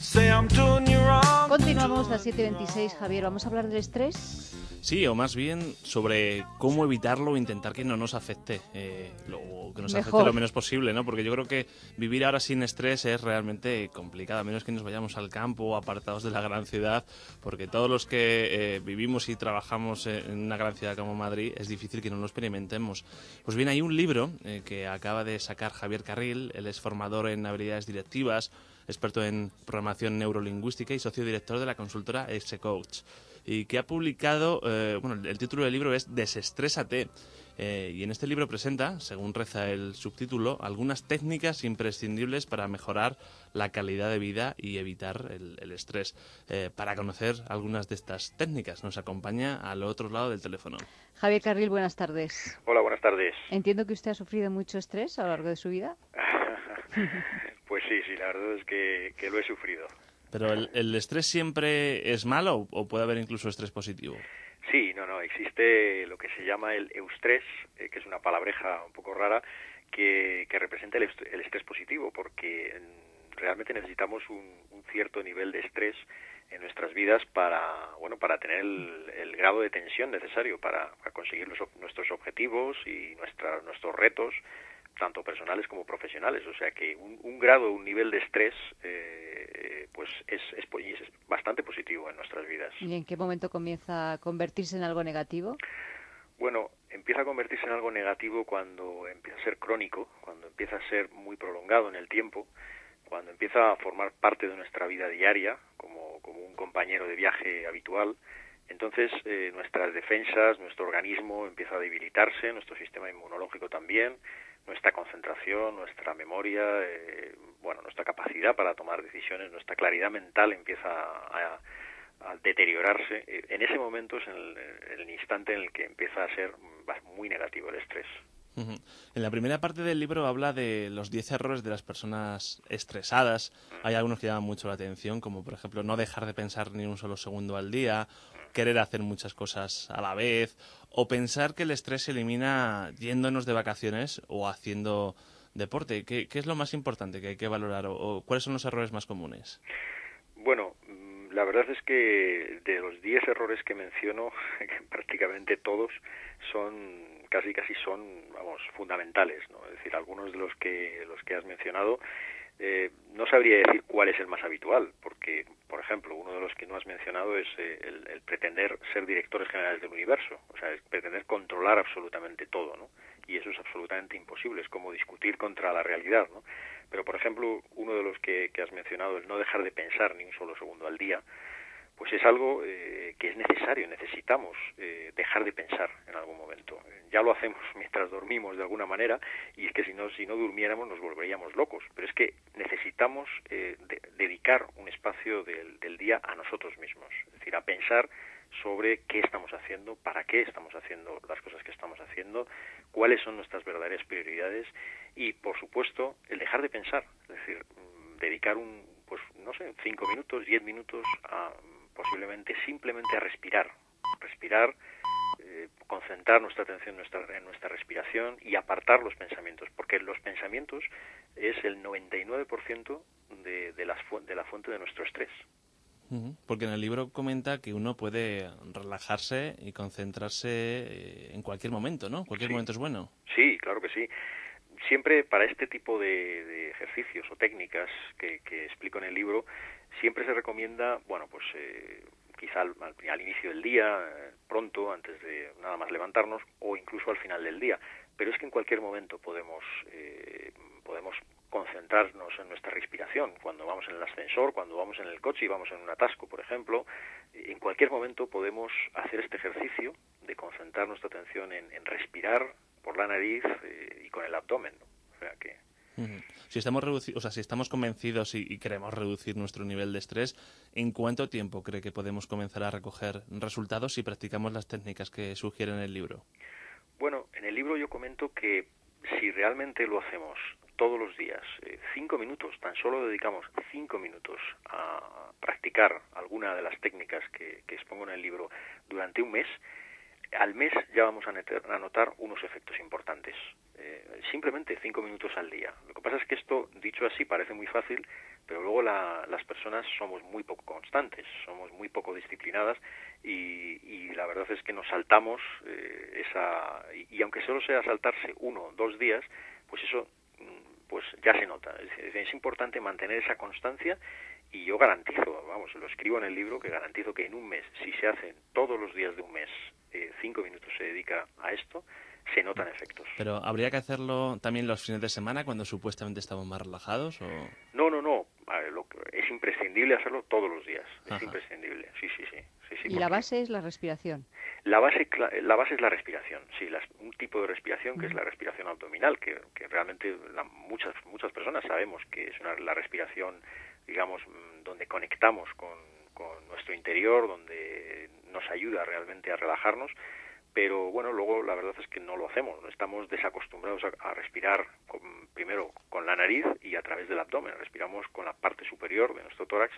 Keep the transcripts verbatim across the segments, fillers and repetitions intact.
Continuamos las siete veintiséis, Javier. ¿Vamos a hablar del estrés? Sí, o más bien sobre cómo evitarlo o intentar que no nos afecte, eh, lo, que nos Mejor. afecte lo menos posible, ¿no? Porque yo creo que vivir ahora sin estrés es realmente complicado, a menos que nos vayamos al campo, apartados de la gran ciudad, porque todos los que eh, vivimos y trabajamos en una gran ciudad como Madrid, es difícil que no lo experimentemos. Pues bien, hay un libro eh, que acaba de sacar Javier Carril. Él es formador en habilidades directivas, experto en programación neurolingüística y socio director de la consultora X-Coach, y que ha publicado, eh, bueno, el título del libro es Desestrésate, eh, y en este libro presenta, según reza el subtítulo, algunas técnicas imprescindibles para mejorar la calidad de vida y evitar el, el estrés. Eh, para conocer algunas de estas técnicas nos acompaña al otro lado del teléfono. Javier Carril, buenas tardes. Hola, buenas tardes. Entiendo que usted ha sufrido mucho estrés a lo largo de su vida. Pues sí, sí, la verdad es que, que lo he sufrido. ¿Pero el, el estrés siempre es malo o puede haber incluso estrés positivo? Sí, no, no, existe lo que se llama el eustrés, eh, que es una palabreja un poco rara, que, que representa el, est el estrés positivo, porque realmente necesitamos un, un cierto nivel de estrés en nuestras vidas para, bueno, para tener el, el grado de tensión necesario para, para conseguir los, nuestros objetivos y nuestra, nuestros retos, tanto personales como profesionales. O sea que un, un grado, un nivel de estrés, eh, pues es, es, es bastante positivo en nuestras vidas. ¿Y en qué momento comienza a convertirse en algo negativo? Bueno, empieza a convertirse en algo negativo cuando empieza a ser crónico, cuando empieza a ser muy prolongado en el tiempo, cuando empieza a formar parte de nuestra vida diaria, como, como un compañero de viaje habitual. Entonces, eh, nuestras defensas, nuestro organismo empieza a debilitarse, nuestro sistema inmunológico también, nuestra concentración, nuestra memoria, eh, bueno, nuestra capacidad para tomar decisiones, nuestra claridad mental empieza a, a, a deteriorarse. En ese momento es el, el instante en el que empieza a ser muy negativo el estrés. Uh-huh. En la primera parte del libro habla de los diez errores de las personas estresadas. Hay algunos que llaman mucho la atención, como por ejemplo no dejar de pensar ni un solo segundo al día, querer hacer muchas cosas a la vez, o pensar que el estrés se elimina yéndonos de vacaciones o haciendo deporte. ¿Qué, qué es lo más importante que hay que valorar o, o cuáles son los errores más comunes? Bueno, la verdad es que de los diez errores que menciono, prácticamente todos son casi casi son, vamos, fundamentales, ¿no? Es decir, algunos de los que los que has mencionado, eh, no sabría decir cuál es el más habitual, porque, por ejemplo, uno de los que no has mencionado es eh, el, el pretender ser directores generales del universo, o sea, es pretender controlar absolutamente todo, ¿no? Y eso es absolutamente imposible, es como discutir contra la realidad, ¿no? Pero, por ejemplo, uno de los que, que has mencionado, el no dejar de pensar ni un solo segundo al día, pues es algo eh, que es necesario, necesitamos eh, dejar de pensar en algún momento. Ya lo hacemos mientras dormimos de alguna manera, y es que si no, si no durmiéramos nos volveríamos locos, pero es que necesitamos eh, de, dedicar un espacio del, del día a nosotros mismos, es decir, a pensar sobre qué estamos haciendo, para qué estamos haciendo las cosas que estamos haciendo, cuáles son nuestras verdaderas prioridades y, por supuesto, el dejar de pensar, es decir, dedicar un, pues no sé, cinco minutos, diez minutos a posiblemente simplemente a respirar, respirar, eh, concentrar nuestra atención en nuestra, en nuestra respiración y apartar los pensamientos, porque los pensamientos es el noventa y nueve por ciento de, de, las, de la fuente de nuestro estrés. Porque en el libro comenta que uno puede relajarse y concentrarse en cualquier momento, ¿no? Cualquier Sí. momento es bueno. Sí, claro que sí. Siempre para este tipo de, de ejercicios o técnicas que, que explico en el libro, siempre se recomienda, bueno, pues eh, quizá al, al, al inicio del día, eh, pronto, antes de nada más levantarnos, o incluso al final del día. Pero es que en cualquier momento podemos, eh, podemos concentrarnos en nuestra respiración, cuando vamos en el ascensor, cuando vamos en el coche y vamos en un atasco, por ejemplo. En cualquier momento podemos hacer este ejercicio de concentrar nuestra atención en, en respirar por la nariz eh, y con el abdomen, ¿no? O sea que... Uh-huh. Si estamos reduci- o sea, si estamos convencidos y, y queremos reducir nuestro nivel de estrés, ¿en cuánto tiempo cree que podemos comenzar a recoger resultados si practicamos las técnicas que sugiere en el libro? Bueno, en el libro yo comento que si realmente lo hacemos todos los días, eh, cinco minutos, tan solo dedicamos cinco minutos a practicar alguna de las técnicas que, que expongo en el libro durante un mes, al mes ya vamos a, neter, a notar unos efectos importantes. Eh, simplemente cinco minutos al día. Lo que pasa es que esto, dicho así, parece muy fácil, pero luego la, las personas somos muy poco constantes, somos muy poco disciplinadas y, y la verdad es que nos saltamos eh, esa... Y, y aunque solo sea saltarse uno o dos días, pues eso pues ya se nota. Es, es importante mantener esa constancia y yo garantizo, vamos, lo escribo en el libro, que garantizo que en un mes, si se hacen todos los días de un mes, eh, cinco minutos se dedica a esto, se notan efectos. Pero ¿habría que hacerlo también los fines de semana cuando supuestamente estamos más relajados? ¿O? No, no, no. A ver, lo, es imprescindible hacerlo todos los días. Es Ajá. imprescindible. Sí, sí, sí. sí, sí y la base es la respiración. La base, la base es la respiración. Sí, las, un tipo de respiración que uh-huh. es la respiración abdominal, que, que realmente la, muchas muchas personas sabemos que es una, la respiración, digamos, donde conectamos con, con nuestro interior, donde nos ayuda realmente a relajarnos. Pero bueno, luego la verdad es que no lo hacemos, estamos desacostumbrados a, a respirar con, primero con la nariz y a través del abdomen, respiramos con la parte superior de nuestro tórax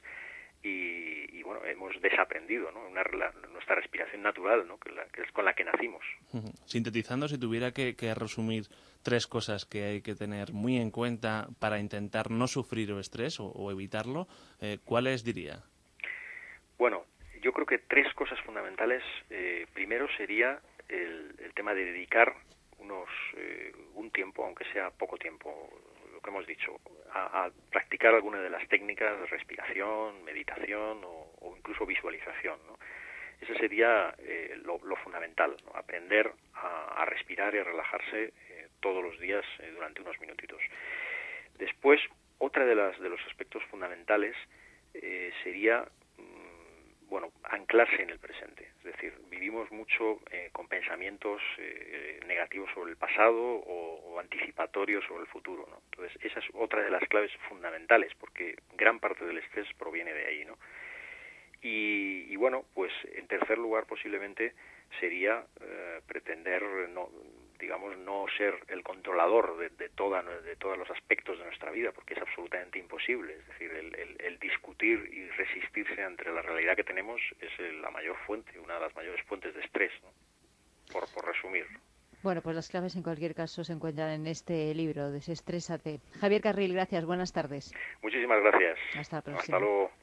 y, y bueno, hemos desaprendido, ¿no? Una, la, nuestra respiración natural, ¿no? Que, la, que es con la que nacimos. Sintetizando, si tuviera que, que resumir tres cosas que hay que tener muy en cuenta para intentar no sufrir el estrés o, o evitarlo, eh, ¿cuáles diría? Bueno, yo creo que tres cosas fundamentales. Eh, primero sería el, el tema de dedicar unos eh, un tiempo, aunque sea poco tiempo, lo que hemos dicho, a, a practicar alguna de las técnicas de respiración, meditación o, o incluso visualización, ¿no? Ese sería eh, lo, lo fundamental, ¿no? Aprender a, a respirar y a relajarse eh, todos los días eh, durante unos minutitos. Después, otra de las de los aspectos fundamentales eh, sería bueno, anclarse en el presente. Es decir, vivimos mucho eh, con pensamientos eh, negativos sobre el pasado o, o anticipatorios sobre el futuro, ¿no? Entonces, esa es otra de las claves fundamentales, porque gran parte del estrés proviene de ahí, ¿no? Y, y bueno, pues en tercer lugar posiblemente sería eh, pretender no, digamos, no ser el controlador de, de, toda, de todos los aspectos de nuestra vida, porque es absolutamente imposible. Es decir, el, el, el discutir y resistirse ante la realidad que tenemos es la mayor fuente, una de las mayores fuentes de estrés, ¿no? Por, por resumir. Bueno, pues las claves en cualquier caso se encuentran en este libro, Desestrésate. Javier Carril, gracias, buenas tardes. Muchísimas gracias. Hasta la próxima. Hasta luego.